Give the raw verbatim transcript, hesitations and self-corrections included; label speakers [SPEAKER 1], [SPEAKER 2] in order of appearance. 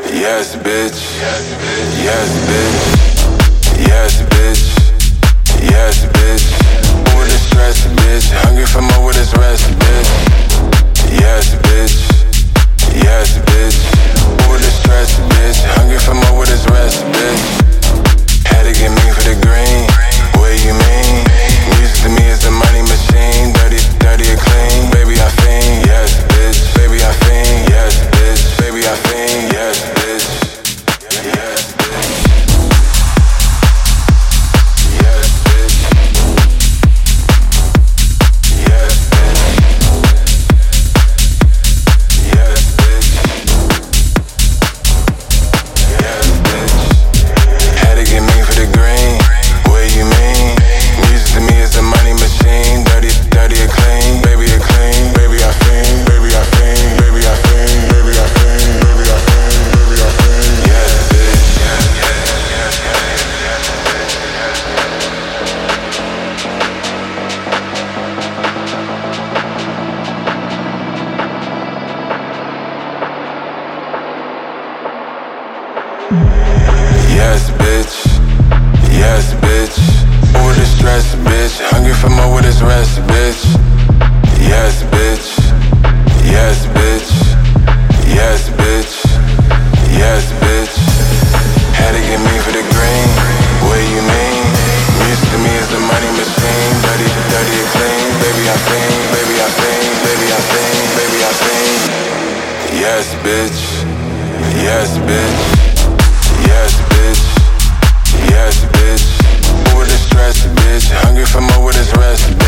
[SPEAKER 1] Yes, bitch. Yes, bitch. Yes, bitch. Yes, bitch. With the stress, bitch. Hungry for more with this rest, bitch. Yes, bitch. Yes, bitch. With the stress, bitch. Hungry for more with this rest, bitch. Had to get me for the green. What you mean? Music to me is a money machine. Dirty, dirty or clean. Baby, I fiend. Yes, bitch. Baby, I fiend. Yes, bitch. Baby, I fiend. Yes, bitch. Yes, bitch. Yes, bitch. Yes, bitch. Yes, bitch. Yes, bitch. Had to get me for the green. What you mean? Music to me is a money machine. Dirty, dirty or clean. Baby, or clean. Baby, I fiend. Baby, I fiend. Baby, I fiend. Baby, I fiend. Baby, I fiend. Baby, I fiend. Yes, bitch. Yes, yes, yes, yes, yes, Yes, bitch. Yes, bitch. With the stress, bitch. Hungry for more with this rest, bitch. Yes, bitch. Yes, bitch. Yes, bitch. Yes, bitch. Had to get me for the green. What you mean? Music to me is a money machine. Dirty, dirty or clean. Baby, I fiend. Baby, I fiend. Baby, I fiend. Baby, I fiend. Yes, bitch. Yes, bitch. Yes, bitch. Yes, bitch. With the stress, bitch. Hungry for more with this rest, bitch.